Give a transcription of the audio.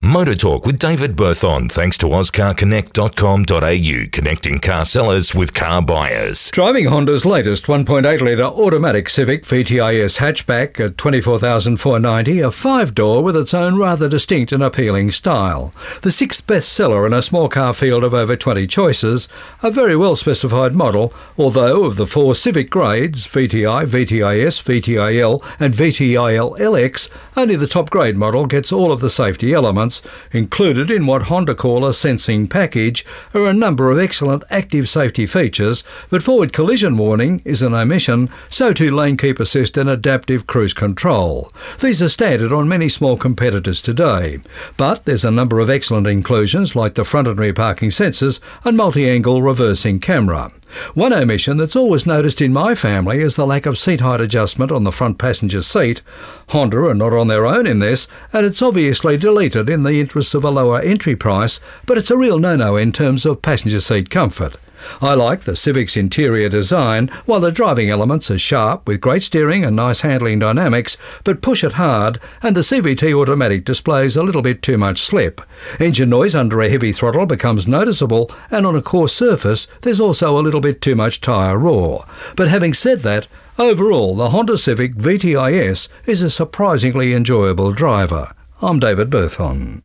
Motor Talk with David Berthon, thanks to ozcarconnect.com.au, connecting car sellers with car buyers. Driving Honda's latest 1.8-litre automatic Civic VTIS hatchback at $24,490, a 5-door with its own rather distinct and appealing style. The sixth bestseller in a small car field of over 20 choices, a very well specified model, although of the 4 Civic grades, VTI, VTIS, VTIL and VTIL LX, only the top grade model gets all of the safety elements. Included in what Honda call a sensing package are a number of excellent active safety features, but forward collision warning is an omission, so too lane keep assist and adaptive cruise control. These are standard on many small competitors today, but there's a number of excellent inclusions like the front and rear parking sensors and multi-angle reversing camera. One omission that's always noticed in my family is the lack of seat height adjustment on the front passenger seat. Honda are not on their own in this, and it's obviously deleted in the interests of a lower entry price, but it's a real no-no in terms of passenger seat comfort. I like the Civic's interior design, while the driving elements are sharp with great steering and nice handling dynamics, but push it hard, and the CVT automatic displays a little bit too much slip. Engine noise under a heavy throttle becomes noticeable, and on a coarse surface there's also a little bit too much tyre roar. But having said that, overall the Honda Civic VTIS is a surprisingly enjoyable driver. I'm David Berthon.